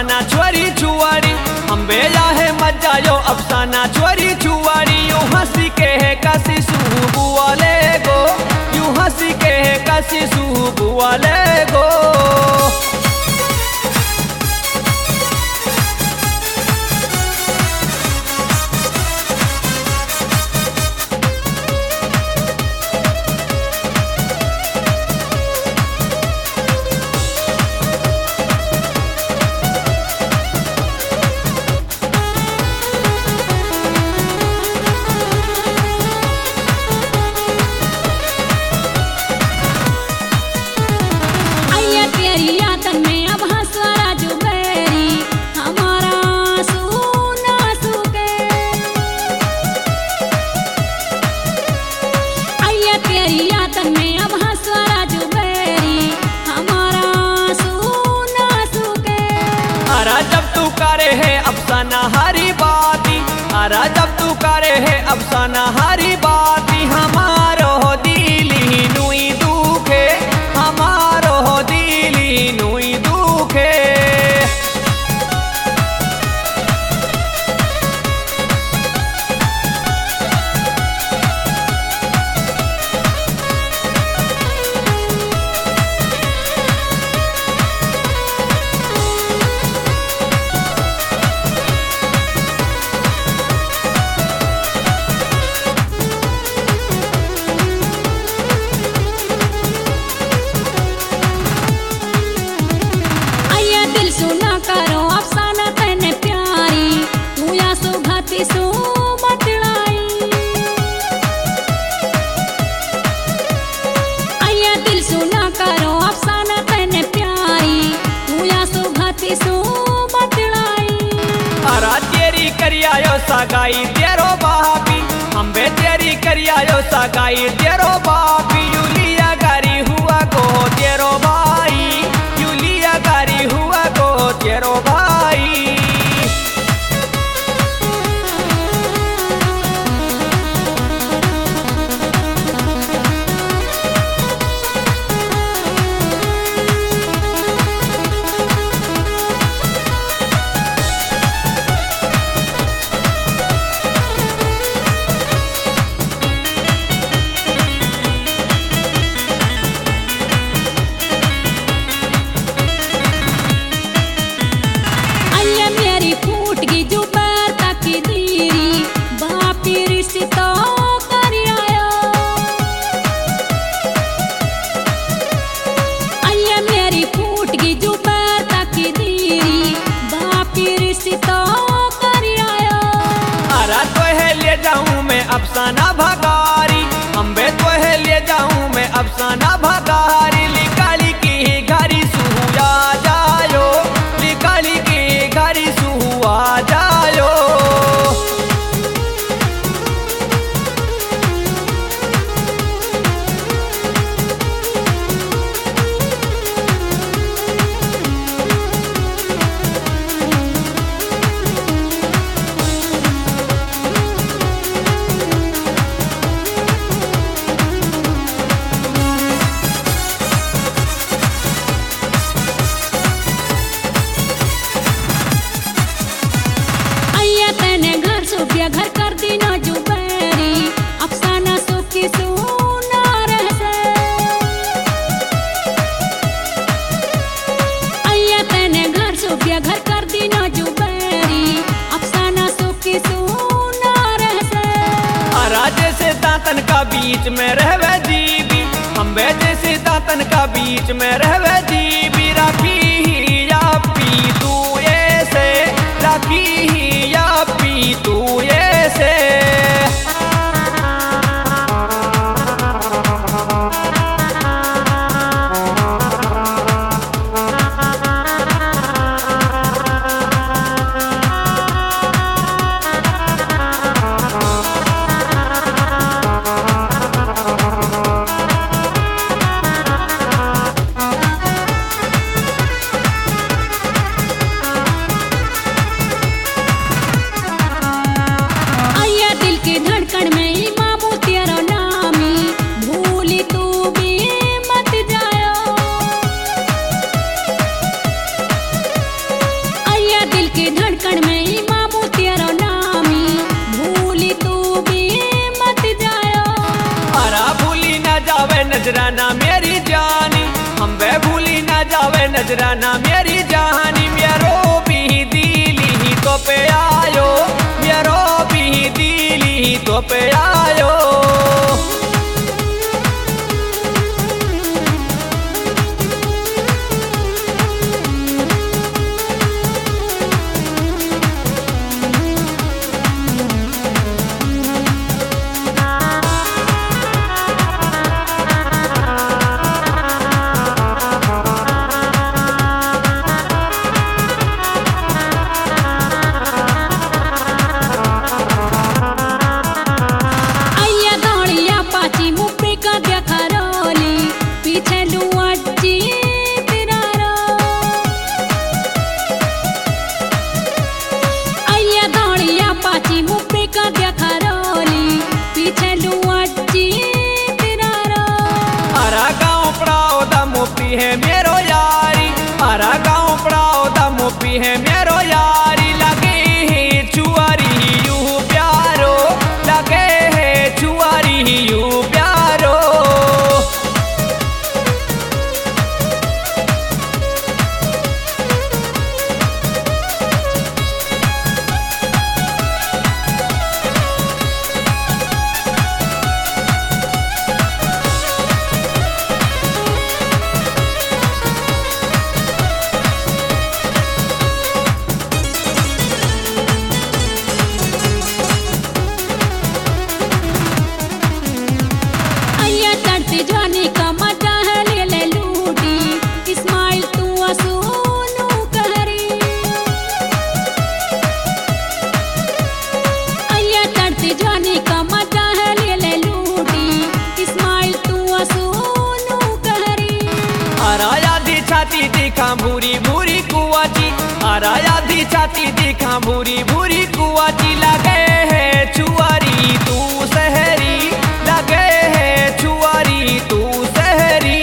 अफसाना छोरी छुआरी अम्बे है मजा यो अफसाना छोरी छुआरी यूं हंसी के है कसी सुबु वाले गो यूं हंसी के है कसी सुबु वाले गो अफसाना हरी बाती अरा जब तू करे है अफसाना हरी बाती हमारो दिली नुई दुखे हमारो दिली नुई दुखे सगाई तेरो बापी अम्बे तेरी करियायो सगाई तेरो बापी यूलिया गारी हुआ को तेरो भाई यूलिया गारी हुआ को तेरो भाई अफसाना भगारी अम्बे तो है ले जाऊं मैं अफसाना भगारी लिकाली की घरी सुहुआ जायो लिकाली की घरी सुहुआ जायो घर कर दी ना जुबेरी अफसाना सुखी सुना रहसे आया तेने घर सुबिया घर कर दी ना जुबेरी अफसाना सुखी सुना रहसे राजे से दातन का बीच में रहवे जीबी अम्बे जैसे दातन का बीच में रहवे जीबी राखी या पी तू ऐसे राखी या पी तू ऐसे नजराना मेरी जानी, हम वे भूली ना जावे नजराना मेरी जानी। मेरो भी दिली तो पे आयो, मेरो भी दिली तो पे आयो। है मेरो यारी, हरा गाँव पड़ाओ दा मोपी है मेरो यारी। लगे है चुआरी यू प्यारो, लगे है चुआरी यू प्यारो। छाती दिखा भूरी भूरी कुआची, आराया दी छाती दिखा भूरी भूरी कुआची। लगे है चुआरी तू सहरी, लगे है चुआरी तू सहरी।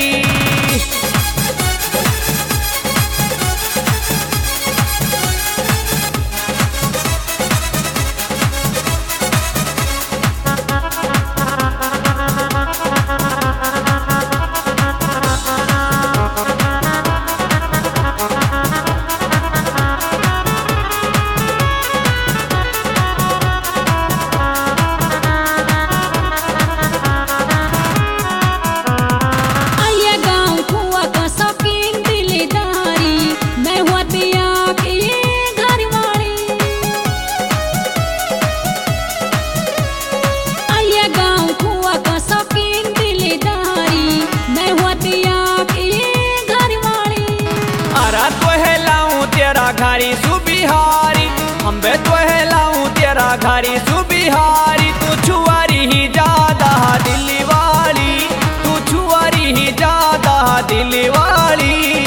घारी सुबिहारी, हम बे तो है लाऊं तेरा घारी सुबिहारी। तू छुआरी ही ज्यादा दिल वाली, तू छुआरी ही ज्यादा दिल वाली।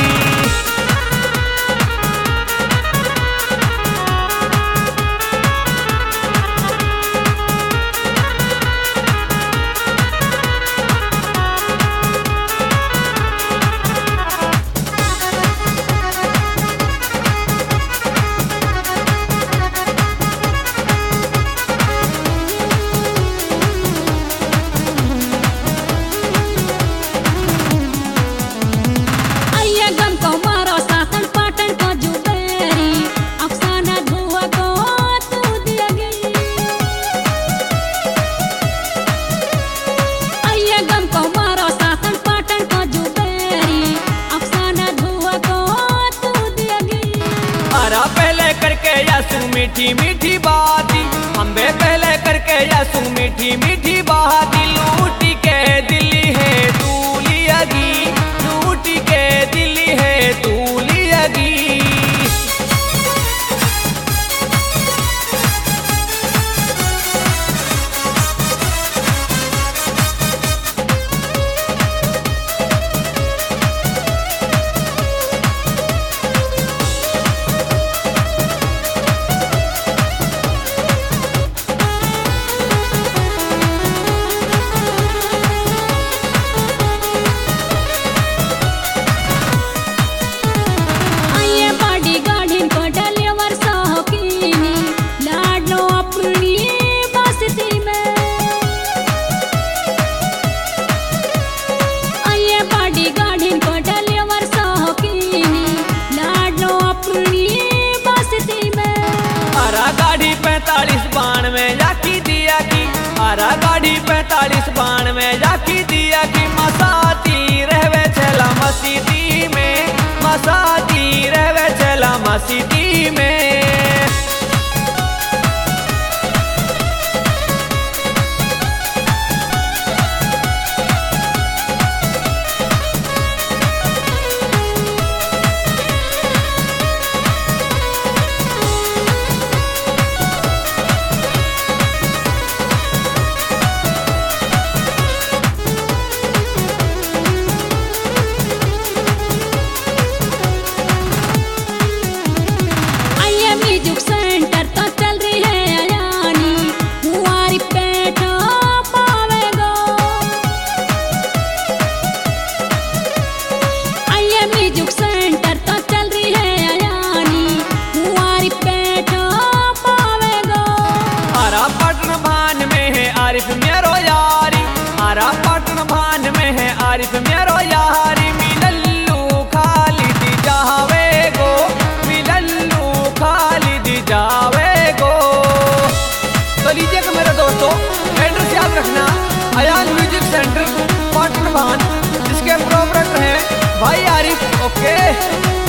मीठी मीठी बाती, हम बे पहले करके यासू मीठी मीठी बाती। लूटी के दिली है तू लियागी, लूटी के दिली है तू लियागी। आरा गाड़ी 45 बाण में जाकी दिया कि मसाती रहवे छला मसीदी में, मसाती रहवे छला मसीदी में। म्यूजिक सेंटर तो चल रही है अयानी, कुंवारी पैठा पावेगो। आइए म्यूजिक सेंटर तो चल रही है अयानी, कुंवारी पैठा पावेगो। आरा पटन भान में है आरिफ मेरो यारी, आरा पटन भान में है आरिफ मेरो यारी। मिलल्लू खालिद जावे गो, मिलल्लू खालिद जावे गो। तो लीजिएगा मेरे दोस्तों, एड्रेस याद रखना, अयान म्यूजिक सेंटर पटन भान, जिसके प्रोपराइटर हैं भाई आरिफ। ओके।